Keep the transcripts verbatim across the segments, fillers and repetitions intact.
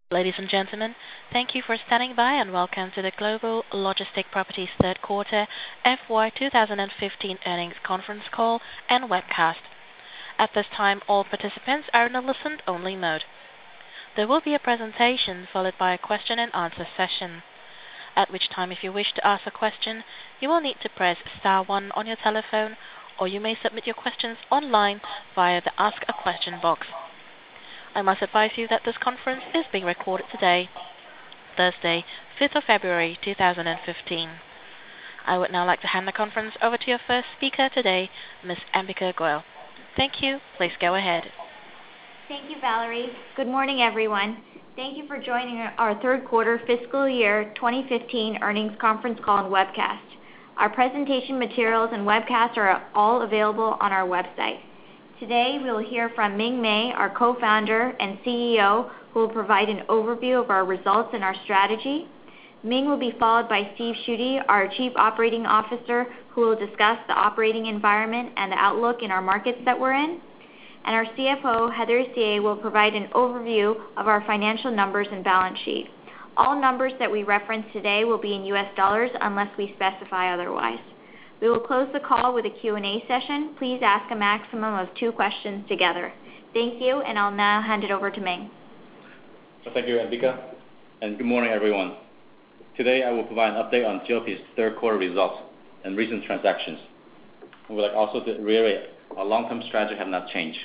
Ladies and gentlemen, thank you for standing by and welcome to the Global Logistic Properties third quarter F Y twenty fifteen earnings conference call and webcast. At this time, all participants are in a listen-only mode. There will be a presentation followed by a question and answer session, at which time if you wish to ask a question, you will need to press star one on your telephone, or you may submit your questions online via the Ask a Question box. I must advise you that this conference is being recorded today, Thursday, fifth of February two thousand fifteen. I would now like to hand the conference over to your first speaker today, Miss Ambika Goel. Thank you. Please go ahead. Thank you, Valerie. Good morning, everyone. Thank you for joining our third quarter fiscal year twenty fifteen earnings conference call and webcast. Our presentation materials and webcasts are all available on our website. Today, we will hear from Ming Mei, our co-founder and C E O, who will provide an overview of our results and our strategy. Ming will be followed by Steve Schutte, our Chief Operating Officer, who will discuss the operating environment and the outlook in our markets that we're in. And our C F O, Heather Hsieh, will provide an overview of our financial numbers and balance sheet. All numbers that we reference today will be in U S dollars unless we specify otherwise. We will close the call with a Q and A session. Please ask a maximum of two questions together. Thank you, and I'll now hand it over to Ming. Well, thank you, Ambika, and good morning, everyone. Today, I will provide an update on G L P's third quarter results and recent transactions. I would like also to reiterate our long-term strategy have not changed.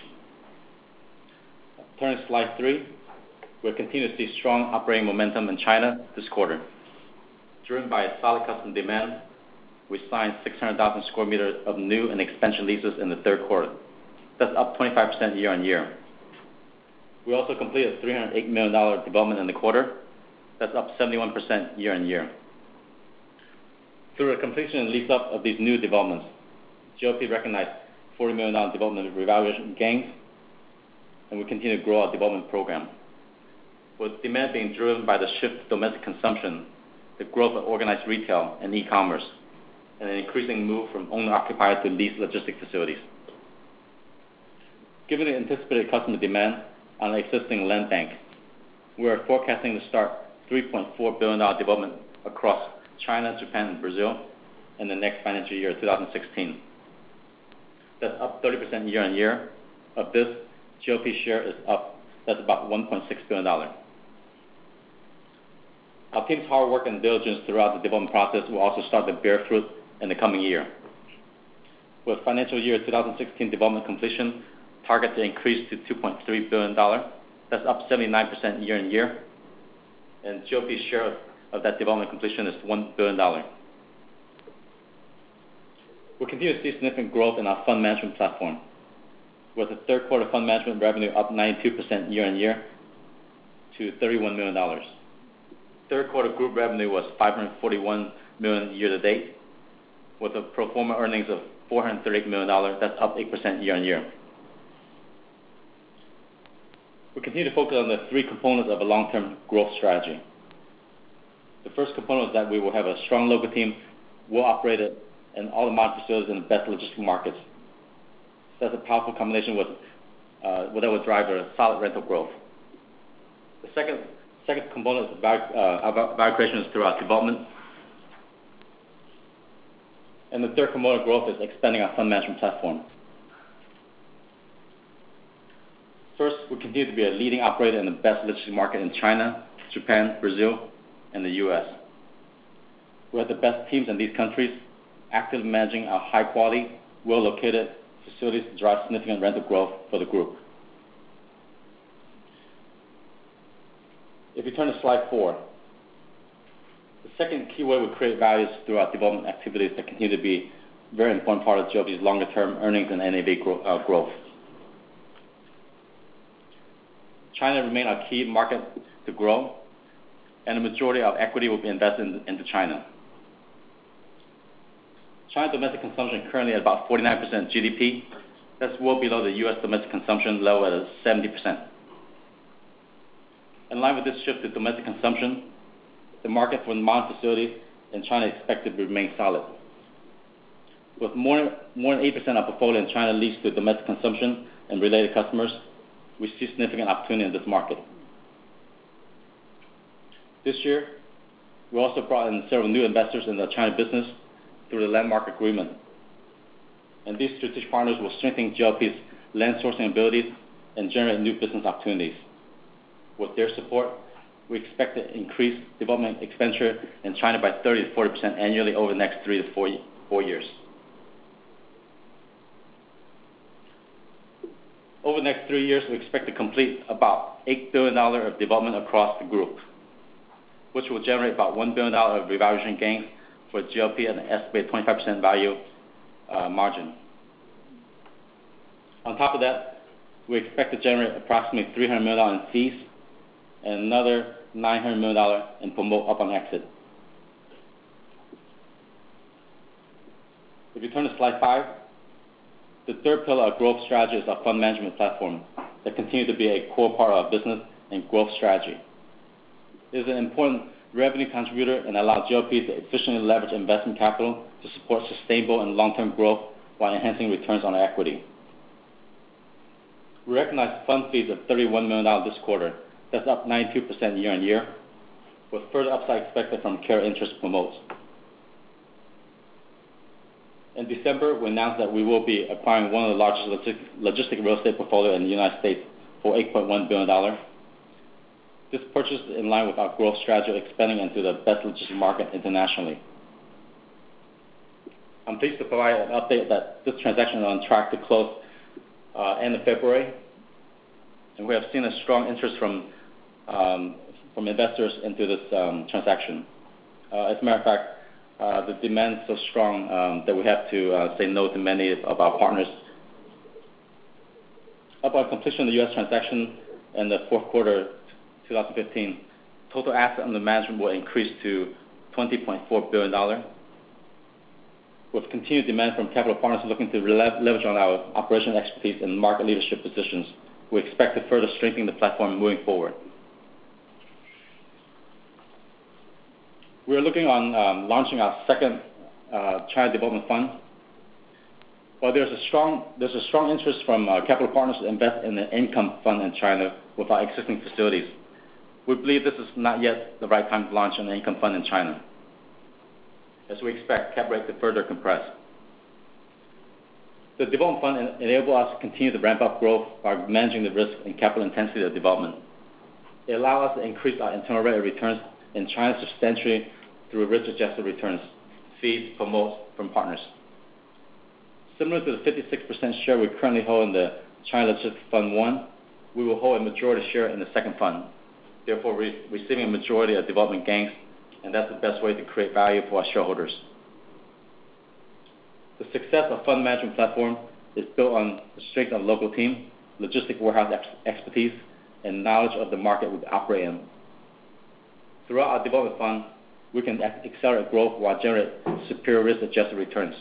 Turning to slide three, we'll continue to see strong operating momentum in China this quarter. Driven by a solid customer demand, we signed six hundred thousand square meters of new and expansion leases in the third quarter. That's up twenty-five percent year on year. We also completed a three hundred eight million dollars development in the quarter. That's up seventy-one percent year on year. Through the completion and lease up of these new developments, G L P recognized forty million dollars development revaluation gains, and we continue to grow our development program. With demand being driven by the shift to domestic consumption, the growth of organized retail and e-commerce, and an increasing move from owner-occupied to leased logistic facilities. Given the anticipated customer demand on the existing land bank, we are forecasting to start three point four billion dollars development across China, Japan, and Brazil in the next financial year, two thousand sixteen. That's up thirty percent year on year. Of this, G L P share is up. That's about one point six billion dollars. Our team's hard work and diligence throughout the development process will also start to bear fruit in the coming year. With financial year two thousand sixteen development completion target to increase to two point three billion dollars, that's up seventy-nine percent year on year, and G L P's share of that development completion is one billion dollars. We continue to see significant growth in our fund management platform, with the third quarter fund management revenue up ninety-two percent year on year to thirty-one million dollars. Third quarter group revenue was five hundred forty-one million dollars year to date, with a pro forma earnings of four hundred thirty-eight million dollars. That's up eight percent year on year. We continue to focus on the three components of a long-term growth strategy. The first component is that we will have a strong local team, well operated, and all the modern facilities in the best logistic markets. That's a powerful combination with uh, that will drive a solid rental growth. The second second component of value, uh, value creation is through our development. And the third component of growth is expanding our fund management platform. First, we continue to be a leading operator in the best logistics market in China, Japan, Brazil, and the U S. We have the best teams in these countries, actively managing our high-quality, well-located facilities to drive significant rental growth for the group. If you turn to slide four, the second key way we create value is through our development activities that continue to be a very important part of G L P's longer-term earnings and N A V grow, uh, growth. China remains our key market to grow, and the majority of equity will be invested in, into China. China domestic consumption currently at about forty-nine percent G D P. That's well below the U S domestic consumption level at seventy percent. In line with this shift to domestic consumption, the market for modern facilities in China is expected to remain solid. With more, more than eight percent of portfolio in China leased to domestic consumption and related customers, we see significant opportunity in this market. This year, we also brought in several new investors in the China business through the landmark agreement. And these strategic partners will strengthen G L P's land sourcing abilities and generate new business opportunities. With their support, we expect to increase development expenditure in China by thirty to forty percent annually over the next three to four, four years. Over the next three years, we expect to complete about eight billion dollars of development across the group, which will generate about one billion dollars of revaluation gains for G L P and an estimated twenty-five percent value uh, margin. On top of that, we expect to generate approximately three hundred million dollars in fees and another nine hundred million dollars in promote upon exit. If you turn to slide five, the third pillar of growth strategy is our fund management platform that continues to be a core part of our business and growth strategy. It is an important revenue contributor and allows G L P to efficiently leverage investment capital to support sustainable and long-term growth while enhancing returns on equity. We recognize fund fees of thirty-one million dollars this quarter. That's up ninety-two percent year on year, with further upside expected from carried interest promotes. In December, we announced that we will be acquiring one of the largest logistic real estate portfolio in the United States for eight point one billion dollars. This purchase is in line with our growth strategy of expanding into the best logistics market internationally. I'm pleased to provide an update that this transaction is on track to close uh, end of February, and we have seen a strong interest from um, from investors into this um, transaction. Uh, as a matter of fact, uh, the demand is so strong um, that we have to uh, say no to many of our partners. Upon completion of the U S transaction in the fourth quarter twenty fifteen, total assets under management will increase to twenty point four billion dollars. With continued demand from capital partners looking to leverage on our operational expertise and market leadership positions, we expect to further strengthen the platform moving forward. We are looking on um, launching our second uh, China Development Fund. While there's a strong there's a strong interest from uh, capital partners to invest in an income fund in China with our existing facilities, we believe this is not yet the right time to launch an income fund in China, as we expect cap rate to further compress. The development fund enables us to continue to ramp up growth by managing the risk and capital intensity of development. It allows us to increase our internal rate of returns in China substantially through risk-adjusted returns, fees, promotes from partners. Similar to the fifty-six percent share we currently hold in the China Logistics Fund one, we will hold a majority share in the second fund, therefore re receiving a majority of development gains, and that's the best way to create value for our shareholders. The success of fund management platform is built on the strength of the local team, logistic warehouse ex expertise, and knowledge of the market we operate in. Throughout our development fund, we can accelerate growth while generating superior risk-adjusted returns.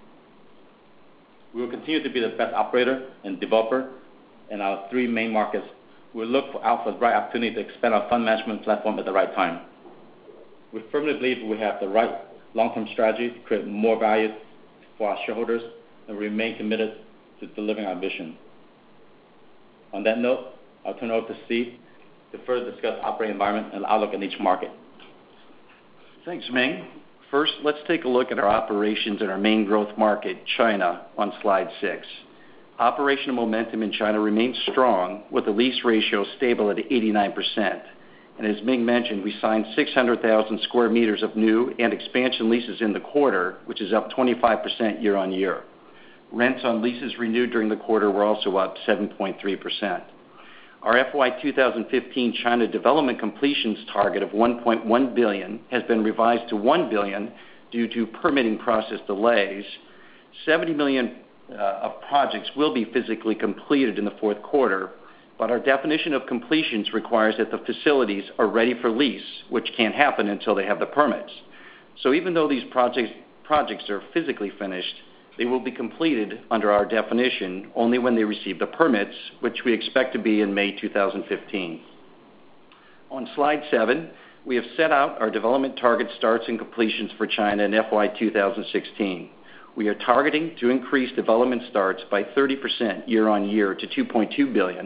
We will continue to be the best operator and developer in our three main markets. We look for out for the right opportunity to expand our fund management platform at the right time. We firmly believe we have the right long-term strategy to create more value for our shareholders and remain committed to delivering our vision. On that note, I'll turn it over to Steve to further discuss operating environment and outlook in each market. Thanks, Ming. First, let's take a look at our operations in our main growth market, China, on slide six. Operational momentum in China remains strong, with the lease ratio stable at eighty-nine percent. And as Ming mentioned, we signed six hundred thousand square meters of new and expansion leases in the quarter, which is up twenty-five percent year on year. Rents on leases renewed during the quarter were also up seven point three percent. Our F Y two thousand fifteen China development completions target of one point one billion dollars has been revised to one billion dollars due to permitting process delays. seventy million dollars uh, of projects will be physically completed in the fourth quarter, but our definition of completions requires that the facilities are ready for lease, which can't happen until they have the permits. So even though these projects, projects are physically finished, they will be completed under our definition only when they receive the permits, which we expect to be in May two thousand fifteen. On slide seven, we have set out our development target starts and completions for China in F Y two thousand sixteen. We are targeting to increase development starts by thirty percent year on year to two point two billion dollars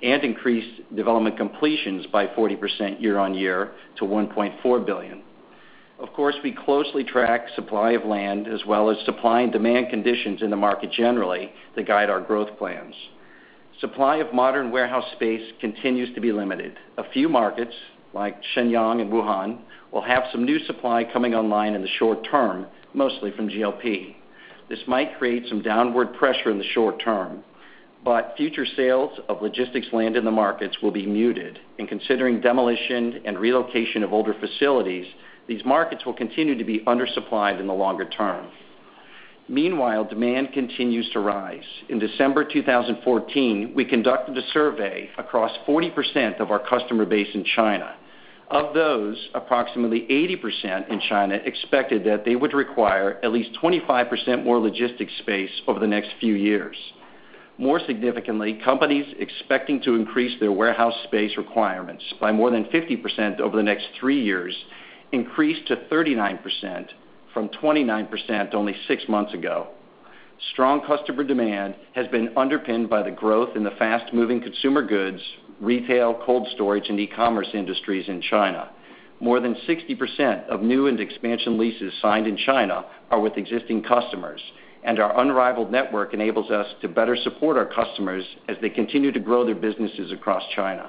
and increased development completions by forty percent year-on-year to one point four billion. Of course, we closely track supply of land as well as supply and demand conditions in the market generally to guide our growth plans. Supply of modern warehouse space continues to be limited. A few markets, like Shenyang and Wuhan, will have some new supply coming online in the short term, mostly from G L P. This might create some downward pressure in the short term, but future sales of logistics land in the markets will be muted. And considering demolition and relocation of older facilities, these markets will continue to be undersupplied in the longer term. Meanwhile, demand continues to rise. In December two thousand fourteen, we conducted a survey across forty percent of our customer base in China. Of those, approximately eighty percent in China expected that they would require at least twenty-five percent more logistics space over the next few years. More significantly, companies expecting to increase their warehouse space requirements by more than fifty percent over the next three years increased to thirty-nine percent from twenty-nine percent only six months ago. Strong customer demand has been underpinned by the growth in the fast-moving consumer goods, retail, cold storage, and e-commerce industries in China. More than sixty percent of new and expansion leases signed in China are with existing customers, and our unrivaled network enables us to better support our customers as they continue to grow their businesses across China.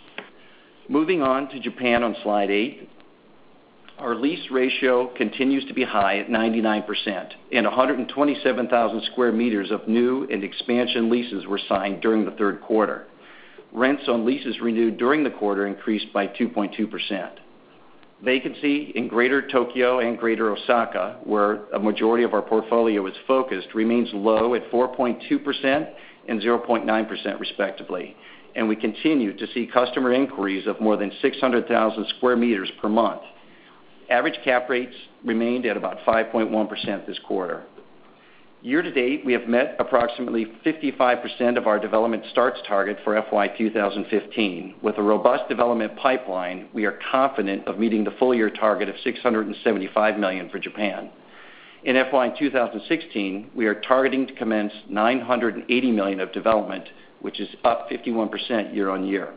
Moving on to Japan on slide eight. Our lease ratio continues to be high at ninety-nine percent, and one hundred twenty-seven thousand square meters of new and expansion leases were signed during the third quarter. Rents on leases renewed during the quarter increased by two point two percent. Vacancy in Greater Tokyo and Greater Osaka, where a majority of our portfolio is focused, remains low at four point two percent and zero point nine percent respectively, and we continue to see customer inquiries of more than six hundred thousand square meters per month. Average cap rates remained at about five point one percent this quarter. Year to date, we have met approximately fifty-five percent of our development starts target for F Y two thousand fifteen. With a robust development pipeline, we are confident of meeting the full year target of six hundred seventy-five million dollars for Japan. In F Y two thousand sixteen, we are targeting to commence nine hundred eighty million dollars of development, which is up fifty-one percent year on year.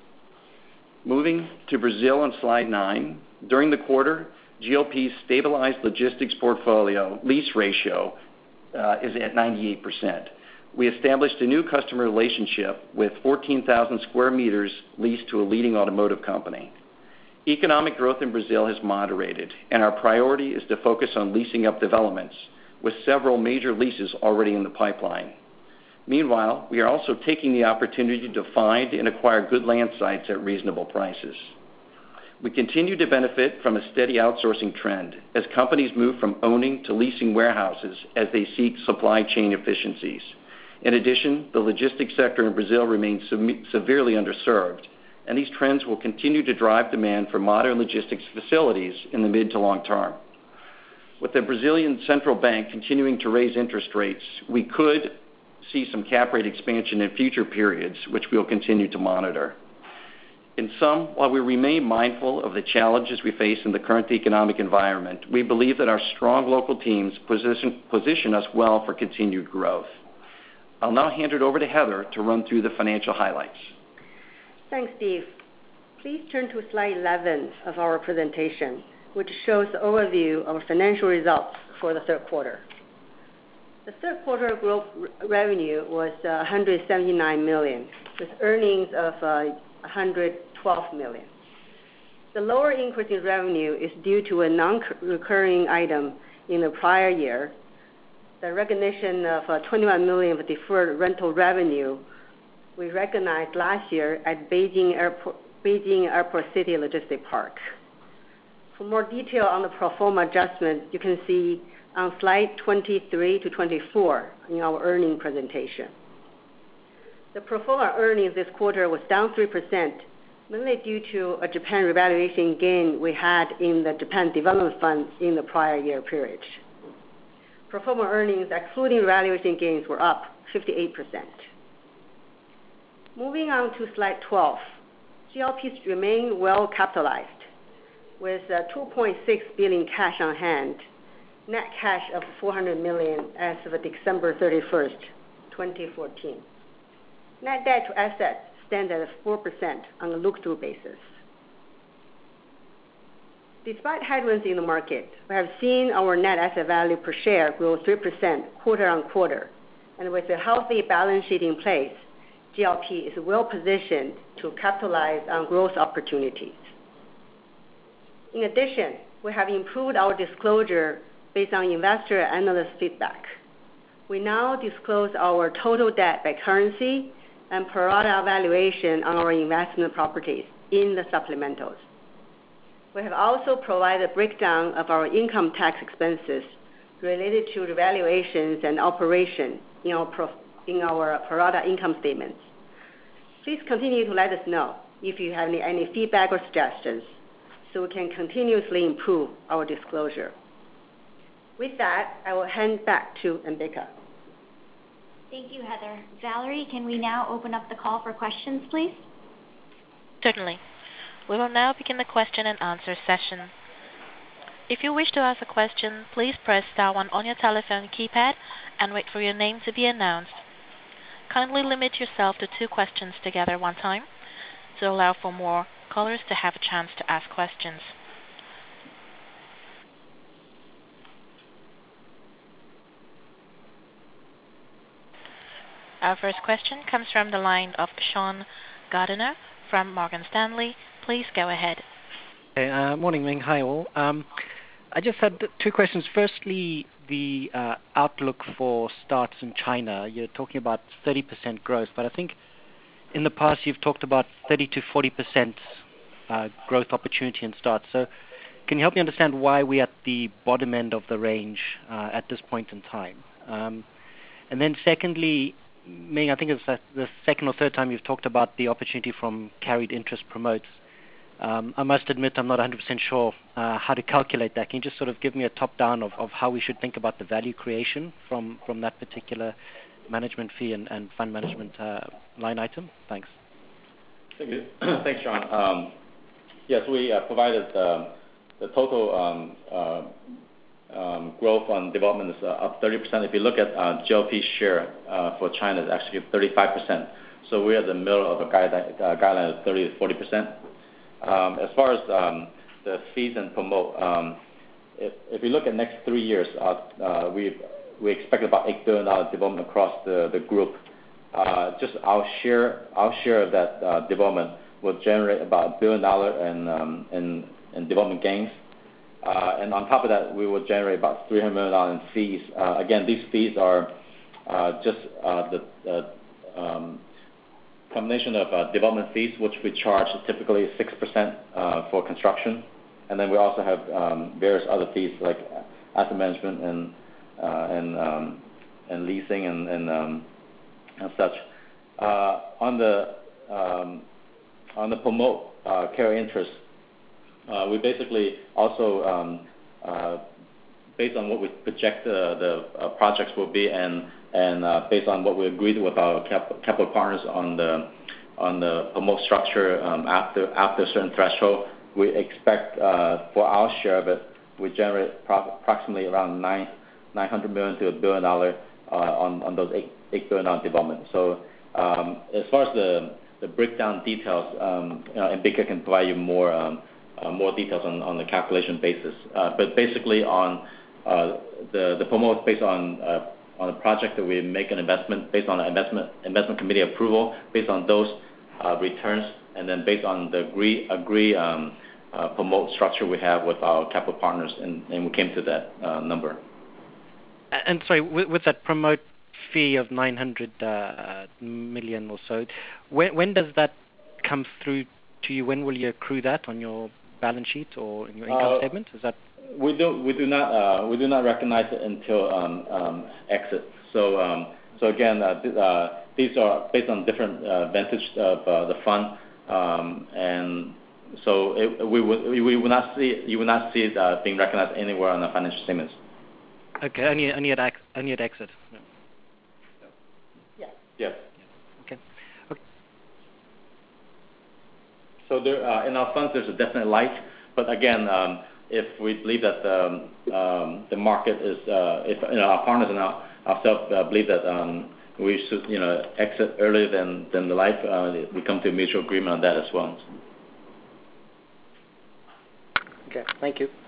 Moving to Brazil on slide nine. During the quarter, G L P's stabilized logistics portfolio lease ratio uh, is at ninety-eight percent. We established a new customer relationship with fourteen thousand square meters leased to a leading automotive company. Economic growth in Brazil has moderated, and our priority is to focus on leasing up developments, with several major leases already in the pipeline. Meanwhile, we are also taking the opportunity to find and acquire good land sites at reasonable prices. We continue to benefit from a steady outsourcing trend as companies move from owning to leasing warehouses as they seek supply chain efficiencies. In addition, the logistics sector in Brazil remains severely underserved, and these trends will continue to drive demand for modern logistics facilities in the mid to long term. With the Brazilian central bank continuing to raise interest rates, we could see some cap rate expansion in future periods, which we'll continue to monitor. In sum, while we remain mindful of the challenges we face in the current economic environment, we believe that our strong local teams position, position us well for continued growth. I'll now hand it over to Heather to run through the financial highlights. Thanks, Steve. Please turn to slide eleven of our presentation, which shows the overview of our financial results for the third quarter. The third quarter growth revenue was uh, one hundred seventy-nine million dollars, with earnings of uh, one hundred twelve million dollars. The lower increase in revenue is due to a non-recurring item in the prior year, the recognition of uh, twenty-one million dollars of deferred rental revenue we recognized last year at Beijing Airport, Beijing Airport City Logistics Park. For more detail on the pro forma adjustment, you can see on slide twenty-three to twenty-four in our earnings presentation. The pro forma earnings this quarter was down three percent, mainly due to a Japan revaluation gain we had in the Japan Development Fund in the prior year period. Pro forma earnings, excluding revaluation gains, were up fifty-eight percent. Moving on to slide twelve, G L P's remain well capitalized with uh, two point six billion dollars cash on hand, net cash of four hundred million dollars as of December thirty-first, twenty fourteen. Net debt to assets stands at four percent on a look-through basis. Despite headwinds in the market, we have seen our net asset value per share grow three percent quarter-on-quarter. And with a healthy balance sheet in place, G L P is well positioned to capitalize on growth opportunities. In addition, we have improved our disclosure based on investor analyst feedback. We now disclose our total debt by currency and pro rata valuation on our investment properties in the supplementals. We have also provided a breakdown of our income tax expenses related to the valuations and operation in our, pro, in our pro rata income statements. Please continue to let us know if you have any, any feedback or suggestions so we can continuously improve our disclosure. With that, I will hand back to Ambika. Thank you, Heather. Valerie, can we now open up the call for questions, please? Certainly. We will now begin the question and answer session. If you wish to ask a question, please press star one on your telephone keypad and wait for your name to be announced. Kindly limit yourself to two questions together one time to allow for more callers to have a chance to ask questions. Our first question comes from the line of Sean Gardiner from Morgan Stanley. Please go ahead. Hey, uh, morning, Ming. Hi, all. Um, I just had two questions. Firstly, the uh, outlook for starts in China. You're talking about thirty percent growth, but I think in the past you've talked about thirty to forty percent uh, growth opportunity in starts. So can you help me understand why we're at the bottom end of the range uh, at this point in time? Um, and then secondly, Ming, I think it's the second or third time you've talked about the opportunity from carried interest promotes. Um, I must admit I'm not one hundred percent sure uh, how to calculate that. Can you just sort of give me a top-down of, of how we should think about the value creation from, from that particular management fee and, and fund management uh, line item? Thanks. Thank you. Thanks, Sean. Um, yes, we uh, provided uh, the total um, uh, um, growth on development is uh, up thirty percent. If you look at uh, G L P's share uh, for China, it's actually thirty-five percent. So we're at the middle of a guideline, uh, guideline of thirty to forty percent. Um, as far as um, the fees and promote, um, if, if you look at next three years, uh, uh, we we expect about eight billion dollars development across the, the group. Uh, just our share our share of that uh, development will generate about a billion dollars in, um, in in development gains. Uh, and on top of that, we will generate about three hundred million dollars in fees. Uh, again, these fees are uh, just uh, the, the um, combination of uh, development fees, which we charge typically six percent uh, for construction, and then we also have um, various other fees like asset management and uh, and um, and leasing and and, um, and such. Uh, on the um, on the promote uh, carry interest, uh, we basically also um, uh, based on what we project the, the uh, projects will be and and uh, based on what we agreed with our cap capital partners on the on the promote structure um, after after a certain threshold, we expect uh, for our share of it, we generate pro approximately around nine nine hundred million to a billion dollar uh, on on those eight eight billion dollar developments. So um, as far as the the breakdown details, um, you know, Ambika can provide you more um, uh, more details on on the calculation basis. Uh, but basically on uh, the the promote is based on uh, on a project that we make an investment based on an investment investment committee approval, based on those uh, returns, and then based on the agree agree um, uh, promote structure we have with our capital partners, and, and we came to that uh, number. And sorry, with, with that promote fee of nine hundred uh, million or so, when, when does that come through to you? When will you accrue that on your balance sheet or in your income uh, statement? Is that We do we do not uh, we do not recognize it until um, um, exit. So um, so again, uh, th uh, these are based on different uh, vintage of uh, the fund, um, and so it, we would we will not see you will not see it uh, being recognized anywhere on the financial statements. Okay, only only at only at exit. No. Yes. Yes. Okay. Okay. So there uh, in our funds there's a definite light, but again. Um, If we believe that um, um, the market is, uh, if you know, our partners and our, ourselves uh, believe that um, we should, you know, exit earlier than, than the life, uh, we come to a mutual agreement on that as well. Okay, thank you.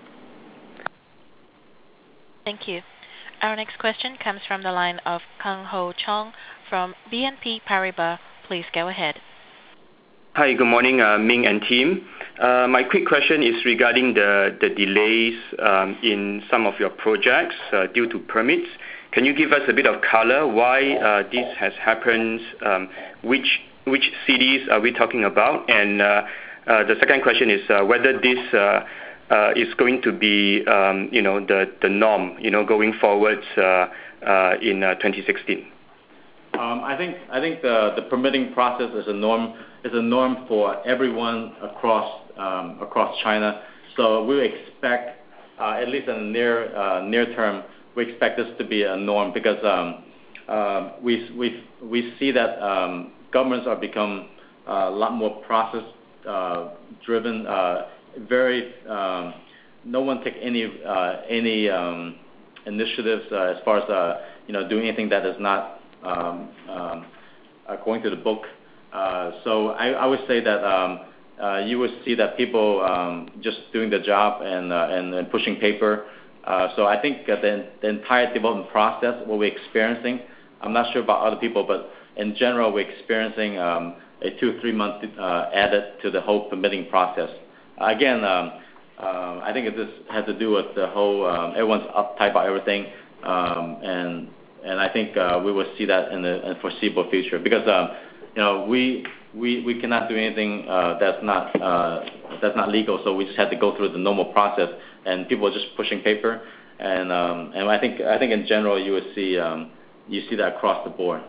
Thank you. Our next question comes from the line of Kang Ho Chong from B N P Paribas. Please go ahead. Hi, good morning, uh, Ming and team. Uh, my quick question is regarding the, the delays um, in some of your projects uh, due to permits. Can you give us a bit of color why uh, this has happened? Um, which which cities are we talking about? And uh, uh, the second question is uh, whether this uh, uh, is going to be um, you know the, the norm you know going forward uh, uh, in uh, twenty sixteen. Um, I think I think the, the permitting process is a norm is a norm for everyone across um, across China. So we expect uh, at least in the near uh, near term, we expect this to be a norm because um, uh, we we we see that um, governments are become uh, a lot more process uh, driven. Uh, very um, no one take any uh, any um, initiatives uh, as far as uh, you know doing anything that is not Um, um, according to the book. Uh, so I, I would say that um, uh, you would see that people um, just doing the job and, uh, and, and pushing paper. Uh, so I think that the, the entire development process, what we're experiencing, I'm not sure about other people, but in general, we're experiencing um, a two, three month uh, added to the whole permitting process. Again, um, uh, I think it just has to do with the whole, um, everyone's uptight about everything, um, and And I think uh, we will see that in the, in the foreseeable future because um, you know we we, we cannot do anything uh, that's not uh, that's not legal. So we just had to go through the normal process, and people are just pushing paper. And um, and I think I think in general you would see um, you see that across the board.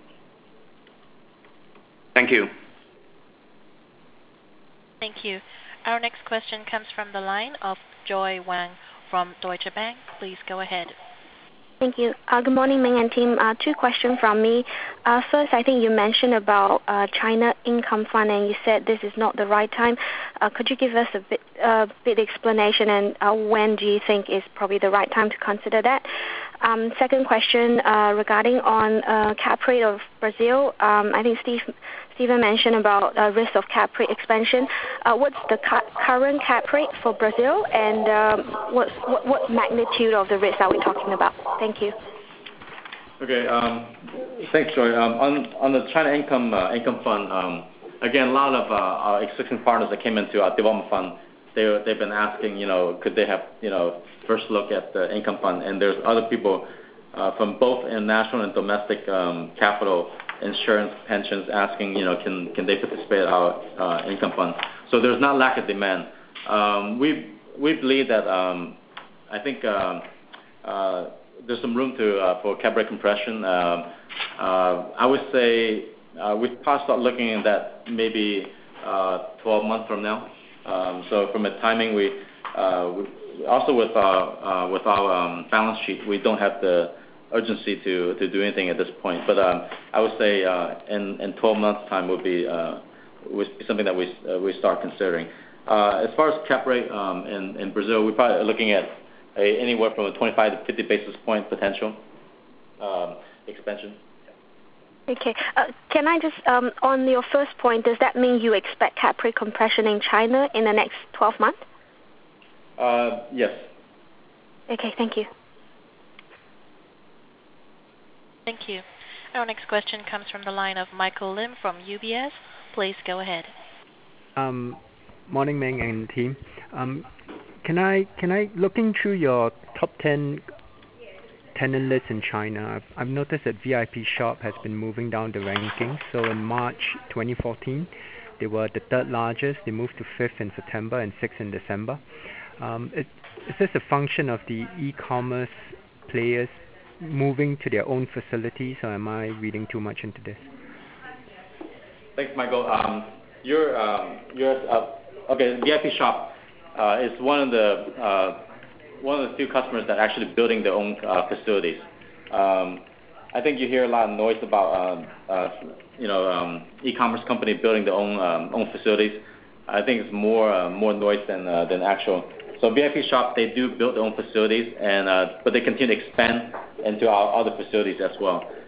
Thank you. Thank you. Our next question comes from the line of Joy Wang from Deutsche Bank. Please go ahead. Thank you. Uh, good morning, Ming and team. Uh, two questions from me. Uh, first, I think you mentioned about uh, China Income Fund, and you said this is not the right time. Uh, could you give us a bit, uh, bit explanation, and uh, when do you think is probably the right time to consider that? Um, second question uh, regarding on uh, cap rate of Brazil. Um, I think Steve. Stephen mentioned about uh, risk of cap rate expansion. Uh, what's the cu current cap rate for Brazil, and um, what, what, what magnitude of the risk are we talking about? Thank you. Okay. Um, thanks, Joy. Um, on on the China Income uh, Income Fund, um, again, a lot of uh, our existing partners that came into our development fund, they they've been asking, you know, could they have, you know, first look at the income fund, and there's other people uh, from both international and domestic um, capital. Insurance, pensions, asking, you know, can can they participate in our uh, income fund? So there's not lack of demand. Um, we we believe that um, I think uh, uh, there's some room to uh, for cap rate compression. Uh, uh, I would say uh, we probably start looking at that maybe uh, twelve months from now. Um, so from a timing, we, uh, we also with our uh, with our um, balance sheet, we don't have the urgency to, to do anything at this point, but um, I would say uh, in, in twelve months time would be, uh, would be something that we, uh, we start considering. Uh, as far as cap rate um, in, in Brazil, we're probably looking at a, anywhere from a twenty-five to fifty basis point potential um, expansion. Okay. Uh, can I just, um, on your first point, does that mean you expect cap rate compression in China in the next twelve months? Uh, yes. Okay, thank you. Thank you. Our next question comes from the line of Michael Lim from U B S. Please go ahead. Um, morning, Ming and team. Um, can I can I looking through your top ten tenant list in China? I've, I've noticed that V I P Shop has been moving down the rankings. So in March twenty fourteen, they were the third largest. They moved to fifth in September and sixth in December. Um, is, is this a function of the e-commerce players moving to their own facilities, or am I reading too much into this? Thanks, Michael. Um, you're, um, you're uh, okay. V I P Shop uh, is one of the uh, one of the few customers that are actually building their own uh, facilities. Um, I think you hear a lot of noise about uh, uh, you know um, e-commerce company building their own um, own facilities. I think it's more uh, more noise than uh, than actual. So V I P Shop, they do build their own facilities, and uh, but they continue to expand into our other facilities as well.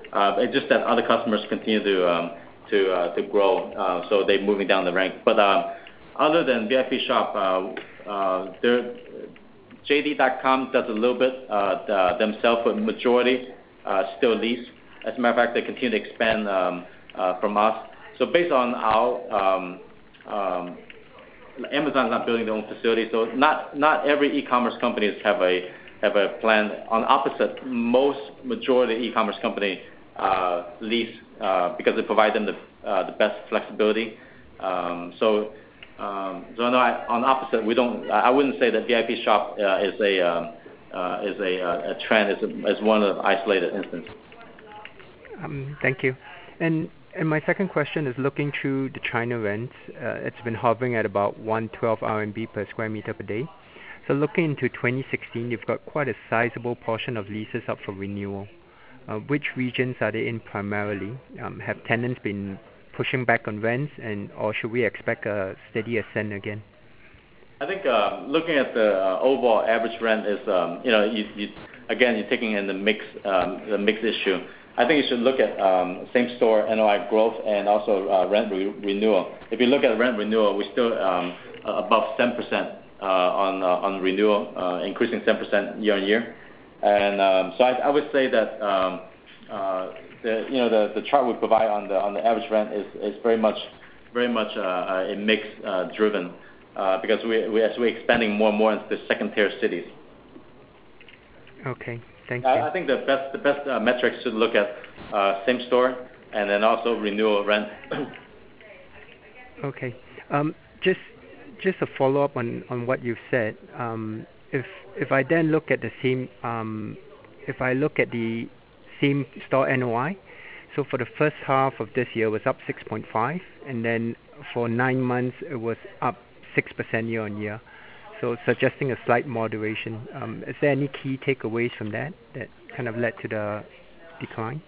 Uh, it's just that other customers continue to um, to uh, to grow, uh, so they're moving down the rank. But uh, other than V I P Shop, uh, uh, there, J D dot com does a little bit uh, the, themselves, but majority uh, still lease. As a matter of fact, they continue to expand um, uh, from us. So based on our um, um, Amazon's not building their own facility, so not not every e-commerce companies have a have a plan. On the opposite, most majority e-commerce company uh, lease uh, because they provide them the uh, the best flexibility. Um, so um, so no, I, on the opposite, we don't. I wouldn't say that V I P Shop uh, is a um, uh, is a, a trend. Is a, is one of isolated instances. Um, thank you. And and my second question is looking through the China rents. Uh, it's been hovering at about one hundred twelve R M B per square meter per day. So looking into twenty sixteen, you've got quite a sizable portion of leases up for renewal. Uh, which regions are they in primarily? Um, have tenants been pushing back on rents, and or should we expect a steady ascent again? I think uh, looking at the uh, overall average rent is, um, you know, you, you, again, you're taking in the mix, um, the mix issue. I think you should look at um, same-store N O I growth and also uh, rent re- renewal. If you look at rent renewal, we're still um, above seven percent uh, on uh, on renewal, uh, increasing seven percent year on year. And um, so I, I would say that um, uh, the you know the, the chart we provide on the on the average rent is, is very much very much uh, a mix uh, driven uh, because we, we as we're expanding more and more into the second tier cities. Okay. Thank you. I, I think the best the best uh, metrics should look at uh, same store and then also renewal rent. Okay. Um, just just a follow up on, on what you've said. Um, if if I then look at the same um, if I look at the same store N O I, so for the first half of this year it was up six point five, and then for nine months it was up six percent year on year. So suggesting a slight moderation. Um, is there any key takeaways from that that kind of led to the decline?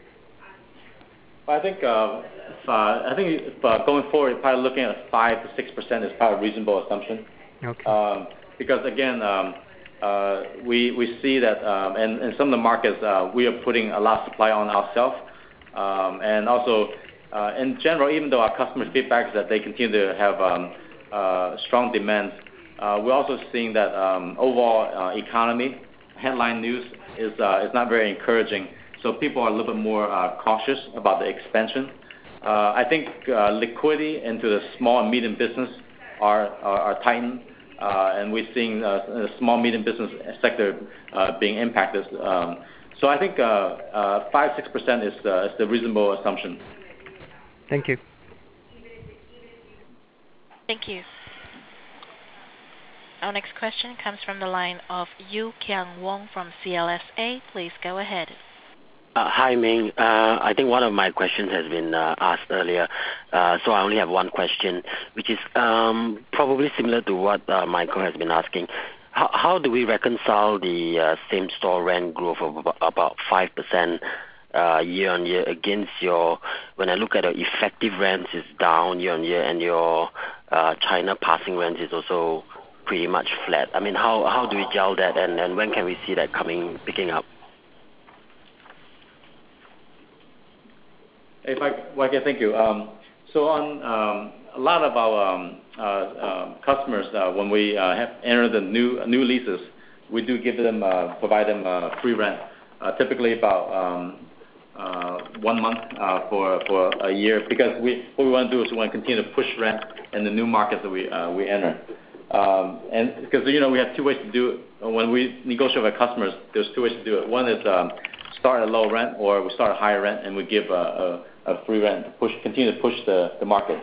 I think uh, if, uh, I think if, uh, going forward, probably looking at five to six percent is probably a reasonable assumption. Okay. Um, because again, um, uh, we we see that um, in, in some of the markets uh, we are putting a lot of supply on ourselves, um, and also uh, in general, even though our customer feedback is that they continue to have um, uh, strong demand, uh, we're also seeing that um, overall uh, economy headline news is uh, is not very encouraging. So people are a little bit more uh, cautious about the expansion. Uh, I think uh, liquidity into the small and medium business are are, are tightened, uh, and we're seeing uh, the small medium business sector uh, being impacted. Um, so I think uh, uh, five six percent is uh, is the reasonable assumption. Thank you. Thank you. Our next question comes from the line of Yu Kiang Wong from C L S A. Please go ahead. Uh, hi, Ming. Uh, I think one of my questions has been uh, asked earlier, uh, so I only have one question, which is um, probably similar to what uh, Michael has been asking. How, how do we reconcile the uh, same-store rent growth of about, about five percent uh, year-on-year against your, when I look at the effective rents is down year-on-year, and your uh, China passing rents is also pretty much flat? I mean, how, how do we gel that, and, and when can we see that coming, picking up? If I, well, okay, thank you. Um, so on um, a lot of our um, uh, uh, customers, uh, when we uh, have entered the new new leases, we do give them, uh, provide them uh, free rent, uh, typically about um, uh, one month uh, for for a year, because we what we want to do is we want to continue to push rent in the new markets that we uh, we enter. Um, and because you know we have two ways to do it. When we negotiate with our customers, there's two ways to do it. One is um, start at low rent, or we start at higher rent, and we give a, a, a free rent to push, continue to push the, the market.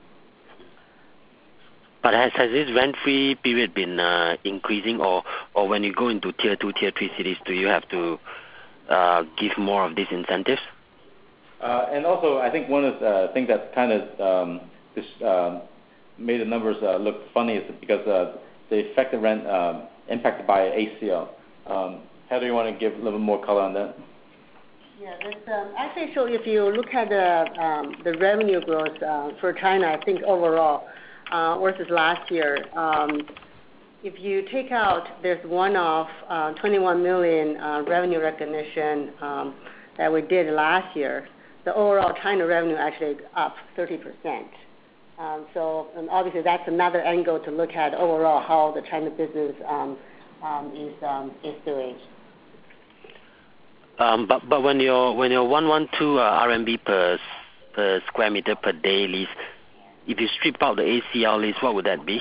But has, has this rent-free period been uh, increasing, or, or when you go into tier two, tier three cities, do you have to uh, give more of these incentives? Uh, and also, I think one of the uh, things that kind of um, this, um, made the numbers uh, look funny is because uh, the effective rent um, impacted by A C L. Um, Heather, you want to give a little more color on that? Yeah, that's, um, I think so. If you look at the um, the revenue growth uh, for China, I think overall uh, versus last year, um, if you take out there's one-off uh, twenty-one million uh, revenue recognition um, that we did last year, the overall China revenue actually up thirty percent. Um, so and obviously that's another angle to look at overall how the China business um, um, is um, is doing. Um, but but when you're when you're one hundred twelve uh, R M B per per square meter per day lease, if you strip out the A C L lease, what would that be?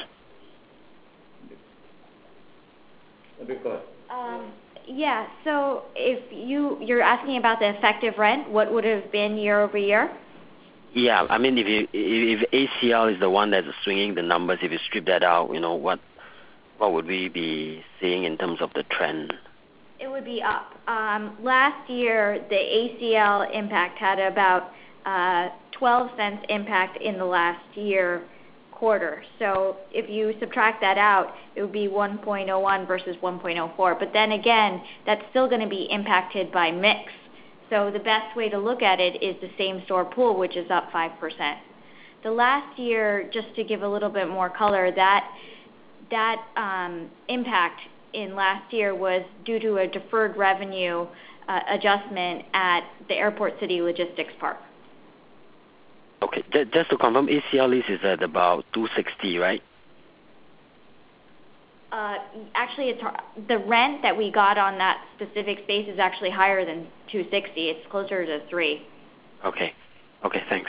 Um, yeah. So if you you're asking about the effective rent, what would have been year over year? Yeah, I mean, if you if, if A C L is the one that's swinging the numbers, if you strip that out, you know what what would we be seeing in terms of the trend? It would be up. Um, last year, the A C L impact had about uh, twelve cents impact in the last year quarter. So if you subtract that out, it would be one point oh one versus one point oh four. But then again, that's still going to be impacted by mix. So the best way to look at it is the same store pool, which is up five percent. The last year, just to give a little bit more color, that that um, impact in last year was due to a deferred revenue uh, adjustment at the Airport City Logistics Park. Okay, just to confirm, A C L lease is at about two sixty, right? Uh, actually, it's the rent that we got on that specific space is actually higher than two sixty. It's closer to three. Okay. Okay, thanks.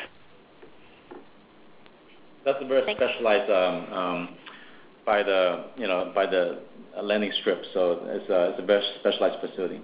That's a very specialized um, um, by the you know by the landing strip, so it's a, it's a very specialized facility.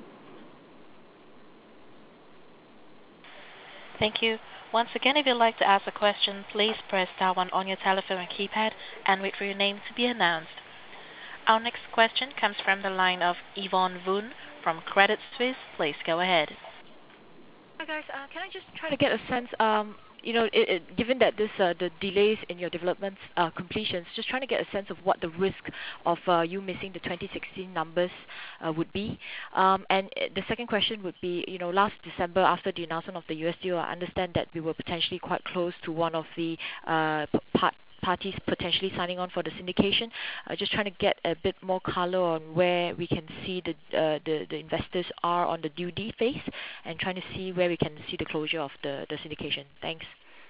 Thank you. Once again, if you'd like to ask a question, please press star one on your telephone keypad and wait for your name to be announced. Our next question comes from the line of Yvonne Voon from Credit Suisse. Please go ahead. Hi guys, uh, can I just try to get a sense, um, you know, it, it, given that this uh, the delays in your development uh, completions, just trying to get a sense of what the risk of uh, you missing the twenty sixteen numbers uh, would be. Um, and the second question would be, you know, last December after the announcement of the U S deal, I understand that we were potentially quite close to one of the uh, part parties potentially signing on for the syndication. Uh, just trying to get a bit more color on where we can see the, uh, the the investors are on the due D phase, and trying to see where we can see the closure of the, the syndication. Thanks.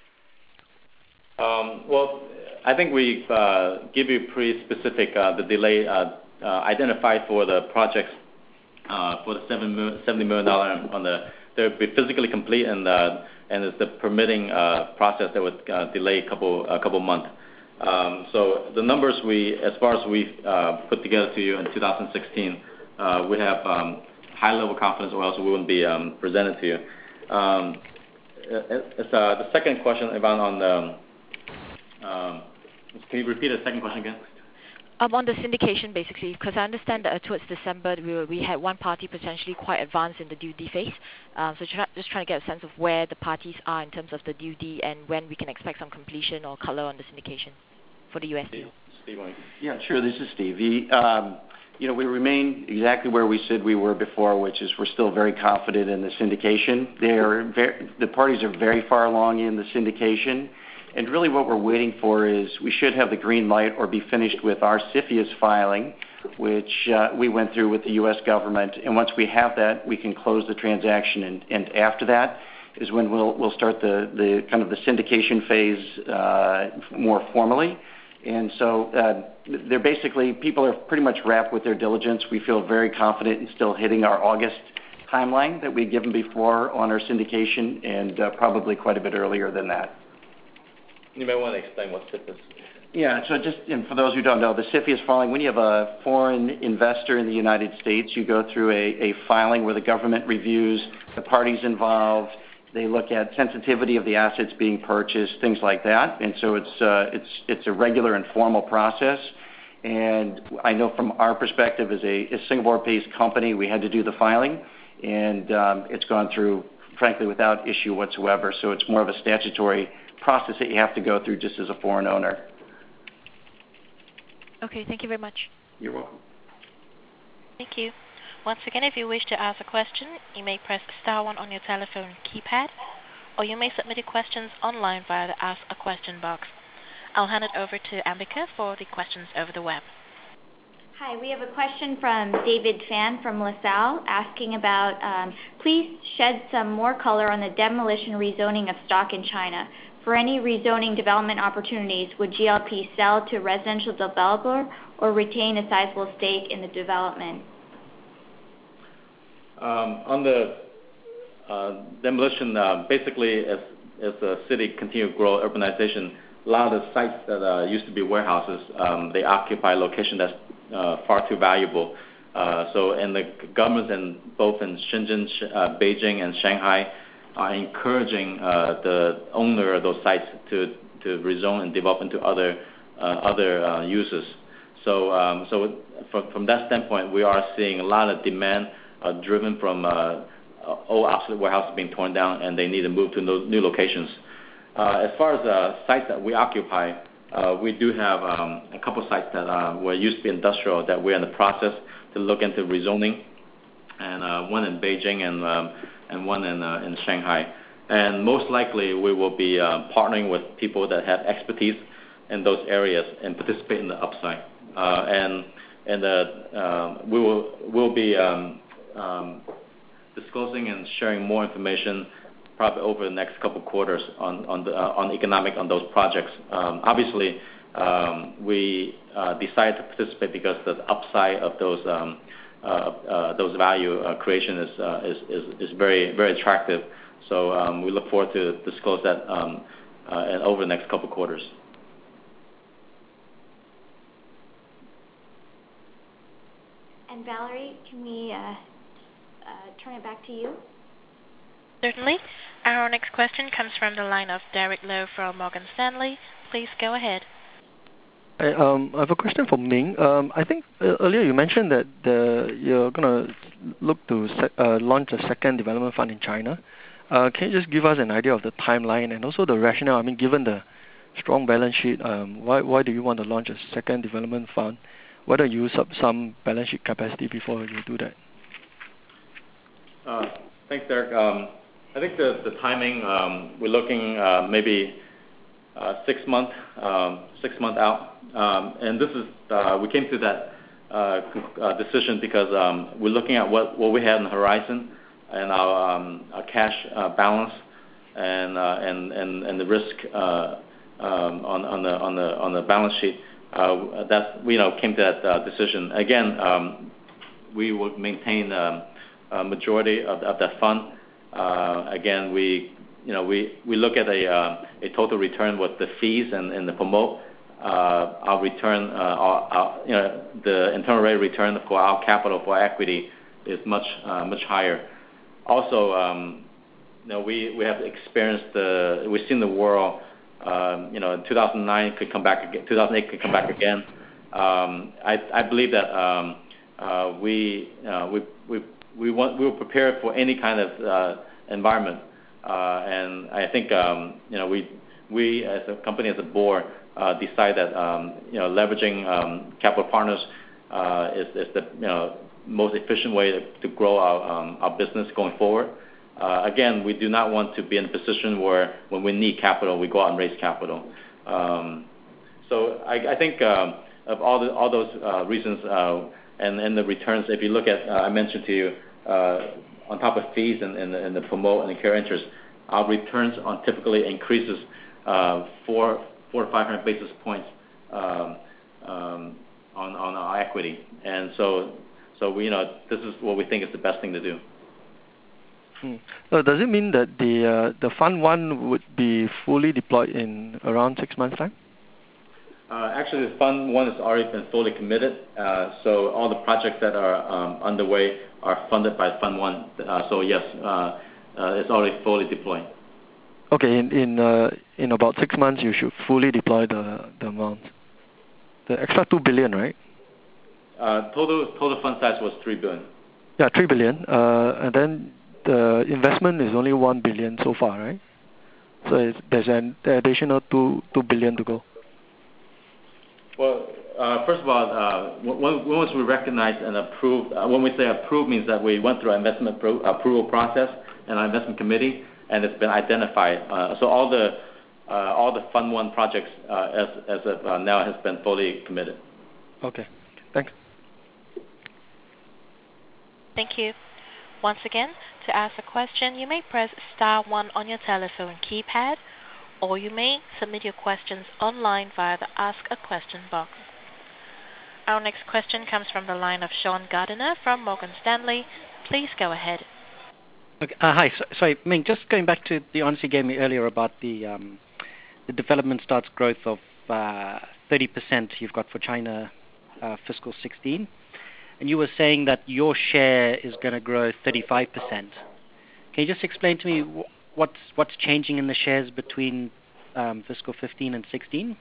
Um, well, I think we uh, give you pretty specific uh, the delay uh, uh, identified for the projects uh, for the seventy million dollars on the they'll be physically complete, and uh, and it's the permitting uh, process that would uh, delay a couple a couple months. Um, so the numbers we, as far as we uh, put together to you in two thousand sixteen, uh, we have um, high level confidence, or else we wouldn't be um, presented to you. Um, it's, uh, the second question, Ivan, on the, um, can you repeat the second question again? Um, on the syndication, basically, because I understand that uh, towards December we, were, we had one party potentially quite advanced in the due D phase. Um, so try, just trying to get a sense of where the parties are in terms of the due D and when we can expect some completion or color on the syndication for the U S deal. Steve, yeah, sure. This is Steve. Um, you know, we remain exactly where we said we were before, which is we're still very confident in the syndication. They are very, the parties are very far along in the syndication. And really what we're waiting for is we should have the green light or be finished with our CFIUS filing, which uh, we went through with the U S government. And once we have that, we can close the transaction. And, and after that is when we'll, we'll start the, the kind of the syndication phase uh, more formally. And so uh, they're basically, people are pretty much wrapped with their diligence. We feel very confident in still hitting our August timeline that we'd given before on our syndication, and uh, probably quite a bit earlier than that. You may want to explain what CFIUS is. Yeah, so just and for those who don't know, the CFIUS filing, when you have a foreign investor in the United States, you go through a, a filing where the government reviews the parties involved. They look at sensitivity of the assets being purchased, things like that. And so it's uh, it's it's a regular and formal process. And I know from our perspective as a, a Singapore-based company, we had to do the filing, and um, it's gone through, frankly, without issue whatsoever. So it's more of a statutory process that you have to go through just as a foreign owner. Okay, thank you very much. You're welcome. Thank you. Once again, if you wish to ask a question, you may press star one on your telephone keypad, or you may submit your questions online via the Ask a Question box. I'll hand it over to Ambika for the questions over the web. Hi, we have a question from David Fan from LaSalle asking about, um, please shed some more color on the demolition rezoning of stock in China. For any rezoning development opportunities, would G L P sell to a residential developer or retain a sizable stake in the development? Um, on the uh, demolition, uh, basically as, as the city continues to grow urbanization, a lot of the sites that uh, used to be warehouses, um, they occupy a location that's uh, far too valuable. Uh, so, and the governments in both in Shenzhen, uh, Beijing, and Shanghai are encouraging uh, the owner of those sites to, to rezone and develop into other uh, other uh, uses. So, um, so from, from that standpoint, we are seeing a lot of demand uh, driven from uh, old obsolete warehouses being torn down, and they need to move to no, new locations. Uh, as far as uh, sites that we occupy, uh, we do have um, a couple sites that uh, were used to be industrial that we're in the process to look into rezoning, and uh, one in Beijing and um, and one in uh, in Shanghai. And most likely we will be uh, partnering with people that have expertise in those areas and participate in the upside. Uh, and and uh, uh, we will will be um, um, disclosing and sharing more information probably over the next couple quarters on on the uh, on economic on those projects. Um, obviously, um, we uh, decided to participate because the upside of those um, uh, uh, those value uh, creation is, uh, is is is very very attractive. So um, we look forward to disclose that um, uh, and over the next couple quarters. And Valerie, can we uh, uh, turn it back to you? Certainly. Our next question comes from the line of Derek Lowe from Morgan Stanley. Please go ahead. I, um, I have a question for Ming. Um, I think uh, earlier you mentioned that the, you're going to look to sec, uh, launch a second development fund in China. Uh, can you just give us an idea of the timeline and also the rationale? I mean, given the strong balance sheet, um, why, why do you want to launch a second development fund? Why don't you use up some balance sheet capacity before you do that? Uh, thanks, Derek. Um, I think the, the timing, um, we're looking uh, maybe uh, six month, um, six month out. Um, and this is, uh, we came to that uh, uh, decision because um, we're looking at what, what we have on the horizon and our, um, our cash uh, balance and, uh, and, and, and the risk uh, um, on, on, the, on, the, on the balance sheet. Uh, that, we, you know, came to that uh, decision. Again, um, we will maintain um, a majority of, of that fund. Uh, again, we, you know, we, we look at a, uh, a total return with the fees and, and the promote. Uh, our return, uh, our, our, you know, the internal rate of return for our capital for equity is much uh, much higher. Also, um, you know, we, we have experienced the, we've seen the world. Um, you know, two thousand nine could come back again. two thousand eight could come back again. Um, I, I believe that um, uh, we, uh, we we we want we were prepared for any kind of uh, environment, uh, and I think um, you know we we as a company as a board uh, decide that um, you know leveraging um, capital partners uh, is, is the you know most efficient way to, to grow our um, our business going forward. Uh, again, we do not want to be in a position where when we need capital, we go out and raise capital. Um, so I, I think um, of all the, all those uh, reasons uh, and, and the returns, if you look at, uh, I mentioned to you, uh, on top of fees and, and, and the promote and the carry interest, our returns on typically increases uh, four, four to five hundred basis points um, um, on, on our equity. And so, so we, you know, this is what we think is the best thing to do. Hmm. So does it mean that the uh, the fund one would be fully deployed in around six months' time? Uh, actually, the fund one has already been fully committed. Uh, so all the projects that are um, underway are funded by fund one. Uh, so yes, uh, uh, it's already fully deployed. Okay, in in uh, in about six months, you should fully deploy the the amount. The extra two billion, right? Uh, total total fund size was three billion. Yeah, three billion. Uh, and then the investment is only one billion so far, right? So it's, there's an additional two two billion to go. Well, uh, first of all, uh, when, once we recognize and approve, uh, when we say approve means that we went through our investment pro- approval process and our investment committee, and it's been identified. Uh, so all the uh, all the Fund One projects uh, as as of uh, now has been fully committed. Okay, thanks. Thank you. Once again, to ask a question, you may press star one on your telephone keypad, or you may submit your questions online via the Ask a Question box. Our next question comes from the line of Sean Gardiner from Morgan Stanley. Please go ahead. Okay, uh, hi, so, sorry, Ming, just going back to the answer you gave me earlier about the um, the development starts growth of uh, thirty percent you've got for China uh, fiscal sixteen, and you were saying that your share is going to grow thirty-five percent. Can you just explain to me wh- what's what's changing in the shares between um, fiscal fifteen and sixteen?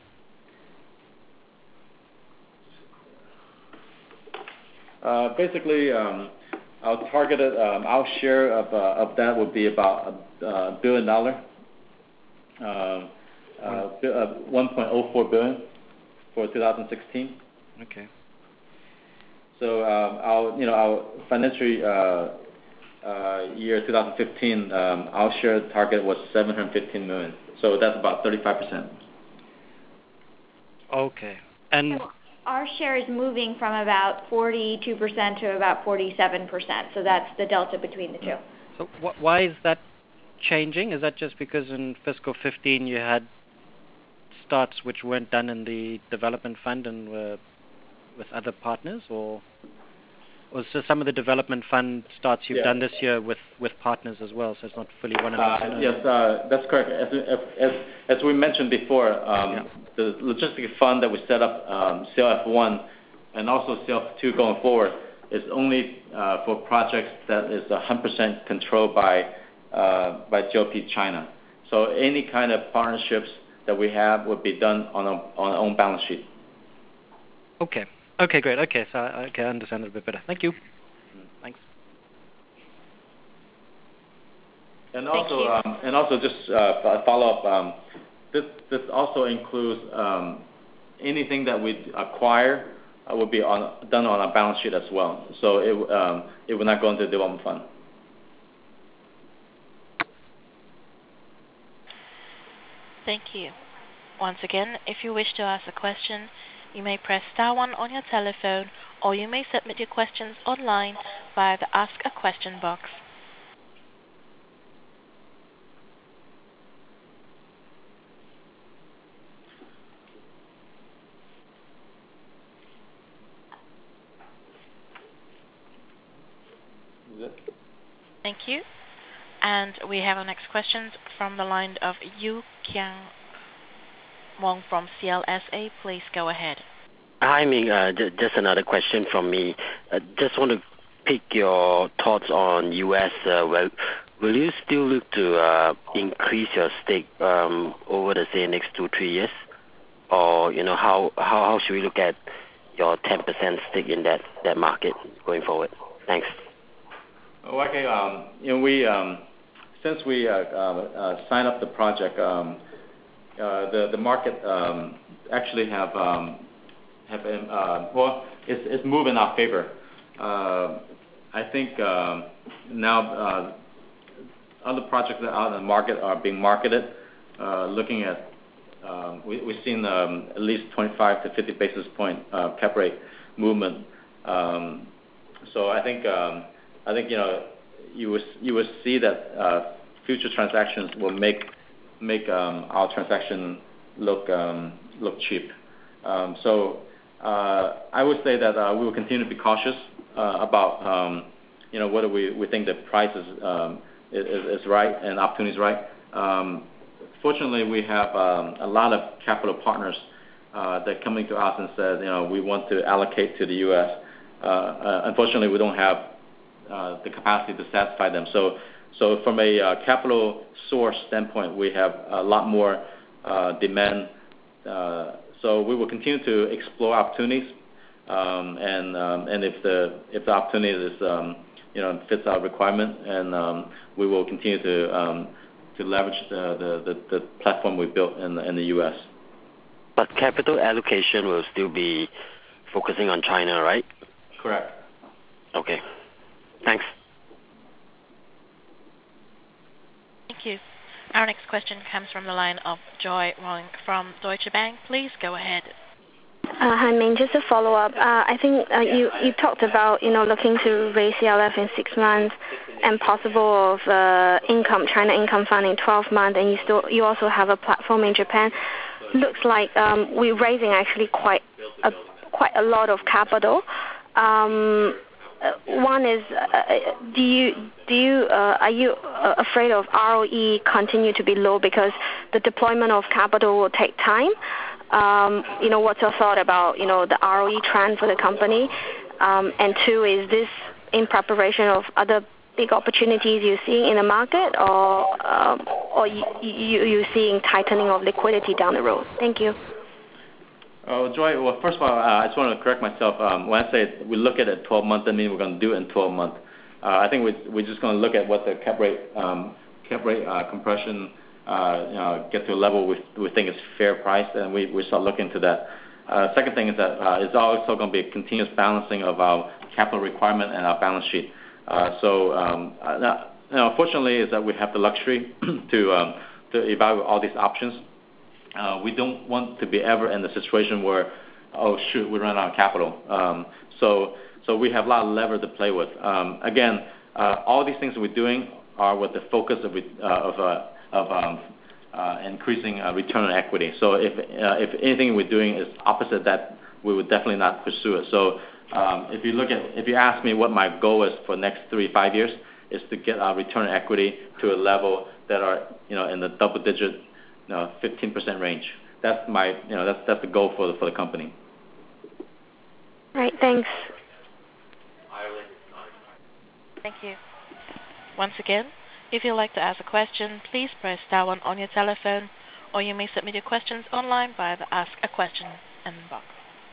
Uh, basically, um, our targeted, um, our share of uh, of that would be about a uh, billion dollar, uh, uh, one point oh four billion for two thousand sixteen. Okay. So um, our, you know, our financial uh, uh, year two thousand fifteen, um, our share target was seven hundred fifteen million. So that's about thirty-five percent. Okay. And our share is moving from about forty-two percent to about forty-seven percent. So that's the delta between the two. So wh- why is that changing? Is that just because in fiscal fifteen you had starts which weren't done in the development fund and were with other partners, or was so some of the development fund starts you've Yeah. done this year with, with partners as well, so it's not fully one Uh, hundred? yes, uh, that's correct. As, as, as we mentioned before, um, yeah. the logistics fund that we set up, um, C L F one, and also C L F two going forward, is only uh, for projects that is one hundred percent controlled by uh, by G L P China. So any kind of partnerships that we have would be done on a, on our own balance sheet. Okay. Okay, great. Okay, so I, okay, I understand it a bit better. Thank you. Thanks. And also, um, and also, just uh, follow up. Um, this this also includes um, anything that we acquire uh, will be on, done on our balance sheet as well. So it um, it will not go into the development fund. Thank you. Once again, if you wish to ask a question, you may press star one on your telephone, or you may submit your questions online via the Ask a Question box. Thank you. And we have our next questions from the line of Yu Kiang Wong from C L S A. Please go ahead. Hi, Ming. Uh, j- just another question from me. Uh, just want to pick your thoughts on U S. Uh, will, will you still look to uh, increase your stake um, over the say next two three years, or you know how how, how should we look at your ten percent stake in that, that market going forward? Thanks. Okay. Um, you know, we um, since we uh, uh, uh, signed up the project, um, uh, the the market um, actually have. Um, Have been, uh, well, it's, it's moved in our favor. Uh, I think um, now uh, other projects that are out in the market are being marketed. Uh, looking at, um, we, we've seen um, at least twenty-five to fifty basis point uh, cap rate movement. Um, so I think um, I think you know you will you will see that uh, future transactions will make make um, our transaction look um, look cheap. Um, so. Uh, I would say that uh, we will continue to be cautious uh, about, um, you know, whether we, we think the price is, um, is, is right and opportunity is right. Um, fortunately, we have um, a lot of capital partners uh, that coming to us and said, you know, we want to allocate to the U S. Uh, uh, unfortunately, we don't have uh, the capacity to satisfy them. So, so from a uh, capital source standpoint, we have a lot more uh, demand. Uh, So we will continue to explore opportunities, um, and um, and if the if the opportunity is um, you know fits our requirement, and um, we will continue to um, to leverage the, the, the, the platform we built in the, in the U S. But capital allocation will still be focusing on China, right? Correct. Okay. Thanks. Thank you. Our next question comes from the line of Joy Wong from Deutsche Bank. Please go ahead. Uh, Hi, Ming. Just a follow-up. Uh, I think uh, you you talked about, you know, looking to raise C L F in six months and possible of uh, income, China income fund in twelve months, and you still you also have a platform in Japan. Looks like um, we're raising actually quite a quite a lot of capital. Um, uh, One is, uh, do you do you uh, are you uh, afraid of R O E continue to be low because the deployment of capital will take time? Um, you know, what's your thought about, you know, the R O E trend for the company? Um, and two, is this in preparation of other big opportunities you're seeing in the market, or um, or you, you, you're seeing tightening of liquidity down the road? Thank you. Uh, Joy, well, first of all, uh, I just want to correct myself. Um, when I say we look at it twelve months, that means we're going to do it in twelve months. Uh, I think we, we're just going to look at what the cap rate, um, cap rate uh, compression, uh, you know, get to a level we, we think is fair price, and we, we start looking to that. Uh, second thing is that uh, it's also going to be a continuous balancing of our capital requirement and our balance sheet. Uh, so, um, uh, now, you know, fortunately, is that we have the luxury to um, to evaluate all these options. Uh, we don't want to be ever in the situation where, oh shoot, we run out of capital. Um, so, so we have a lot of lever to play with. Um, again, uh, all these things we're doing are with the focus of uh, of, uh, of um, uh, increasing uh, return on equity. So, if uh, if anything we're doing is opposite that, we would definitely not pursue it. So, um, if you look at, if you ask me what my goal is for the next three five years, is to get our return on equity to a level that are, you know, in the double digit. No, fifteen percent range. That's my, you know, that's that's the goal for the for the company. Right. Thanks. Thank you. Once again, if you'd like to ask a question, please press star one on your telephone, or you may submit your questions online via the Ask a Question box.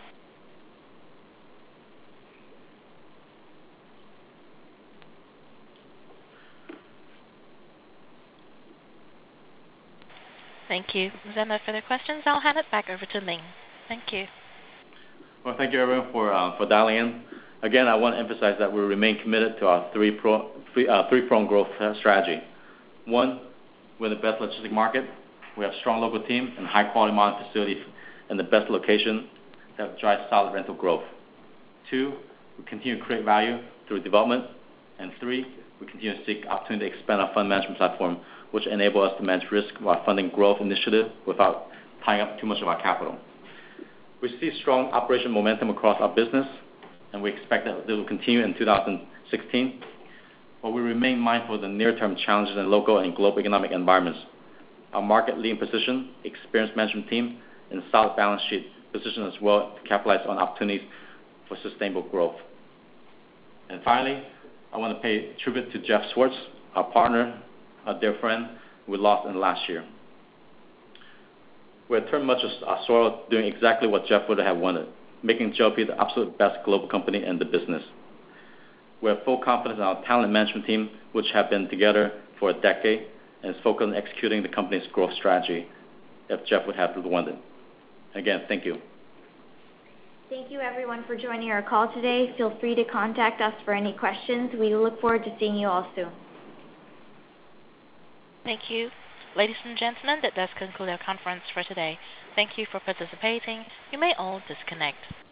Thank you. Is there no further questions? I'll hand it back over to Ming. Thank you. Well, thank you everyone for uh, for dialing in. Again, I want to emphasize that we remain committed to our three pro three uh, three pronged growth strategy. One, we're the best logistic market. We have strong local team and high quality modern facilities in the best location that drives solid rental growth. Two, we continue to create value through development. And three, we continue to seek opportunity to expand our fund management platform, which enable us to manage risk while funding growth initiative without tying up too much of our capital. We see strong operational momentum across our business, and we expect that this will continue in two thousand sixteen. But we remain mindful of the near-term challenges in local and global economic environments. Our market-leading position, experienced management team, and solid balance sheet position us well to capitalize on opportunities for sustainable growth. And finally, I want to pay tribute to Jeff Swartz, our partner, our dear friend, we lost in last year. We had turned much of our soil doing exactly what Jeff would have wanted, making J L P the absolute best global company in the business. We have full confidence in our talented management team, which have been together for a decade and is focused on executing the company's growth strategy if Jeff would have wanted. Again, thank you. Thank you everyone for joining our call today. Feel free to contact us for any questions. We look forward to seeing you all soon. Thank you. Ladies and gentlemen, that does conclude our conference for today. Thank you for participating. You may all disconnect.